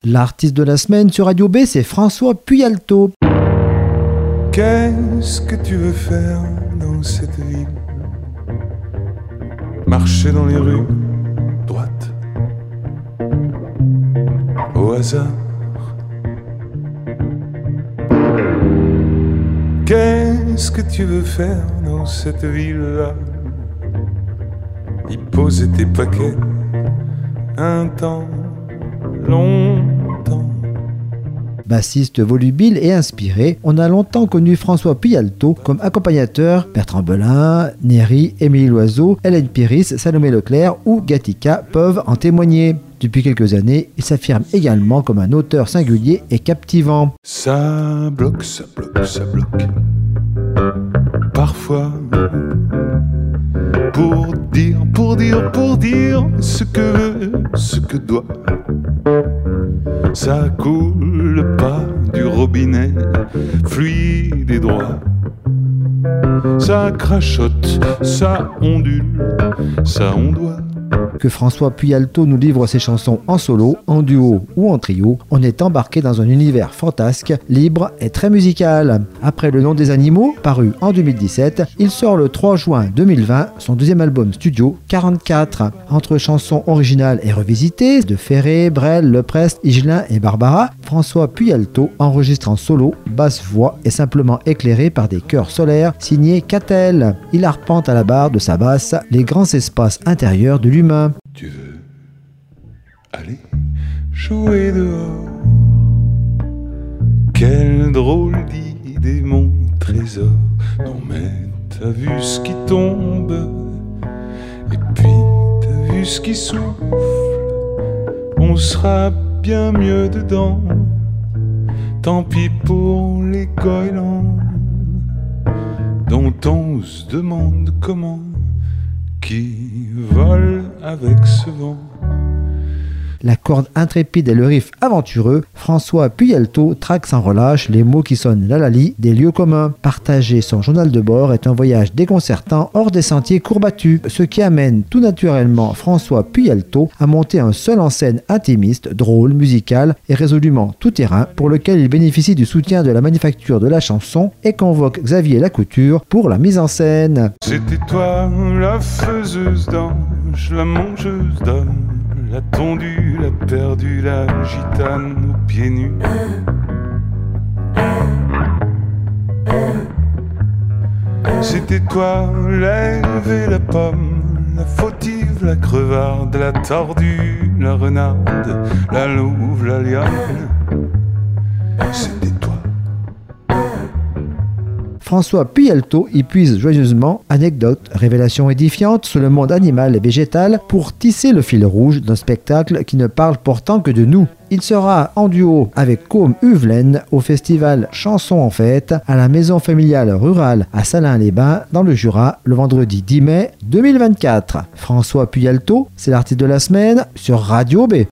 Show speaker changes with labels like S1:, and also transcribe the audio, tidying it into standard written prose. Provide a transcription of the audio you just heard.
S1: L'artiste de la semaine sur Radio B, c'est François Puyalto.
S2: Qu'est-ce que tu veux faire dans cette ville? Marcher dans les rues, droite, au hasard. Qu'est-ce que tu veux faire dans cette ville-là? Y poser tes paquets un temps, longtemps.
S1: Bassiste volubile et inspiré, on a longtemps connu François Puyalto comme accompagnateur. Bertrand Belin, Néry, Émilie Loiseau, Hélène Piris, Salomé Leclerc ou Gatica peuvent en témoigner. Depuis quelques années, il s'affirme également comme un auteur singulier et captivant.
S2: Ça bloque, ça bloque, ça bloque. Parfois, pour dire ce que veut, ce que doit. Ça coule pas du robinet, fluide et droit. Ça crachote, ça ondule, ça ondoie.
S1: Que François Puyalto nous livre ses chansons en solo, en duo ou en trio, on est embarqué dans un univers fantasque, libre et très musical. Après Le Nom des Animaux, paru en 2017, il sort le 3 juin 2020 son deuxième album studio 44. Entre chansons originales et revisitées de Ferré, Brel, Leprest, Higelin et Barbara, François Puyalto enregistre en solo, basse-voix et simplement éclairé par des chœurs solaires signés Catel. Il arpente à la barre de sa basse les grands espaces intérieurs de l'humain.
S2: Tu veux aller jouer dehors? Quelle drôle d'idée, mon trésor. Non mais t'as vu ce qui tombe, et puis t'as vu ce qui souffle. On sera bien mieux dedans. Tant pis pour les goélands dont on se demande comment, qui vole avec ce vent.
S1: La corde intrépide et le riff aventureux, François Puyalto traque sans relâche les mots qui sonnent l'alali des lieux communs. Partager son journal de bord est un voyage déconcertant hors des sentiers courbatus, ce qui amène tout naturellement François Puyalto à monter un seul en scène intimiste, drôle, musical et résolument tout-terrain, pour lequel il bénéficie du soutien de la Manufacture de la chanson et convoque Xavier Lacouture pour la mise en scène.
S2: C'était toi la faiseuse d'ange, la mangeuse d'hommes, la tondue, la perdue, la gitane aux pieds nus. C'était toi l'ève et la pomme, la fautive, la crevarde, la tordue, la renarde, la louve, la liane. C'était toi.
S1: François Puyalto y puise joyeusement anecdotes, révélations édifiantes sur le monde animal et végétal pour tisser le fil rouge d'un spectacle qui ne parle pourtant que de nous. Il sera en duo avec Côme Uvelaine au festival Chansons en fête à la maison familiale rurale à Salins-les-Bains dans le Jura le vendredi 10 mai 2024. François Puyalto, c'est l'artiste de la semaine sur Radio B.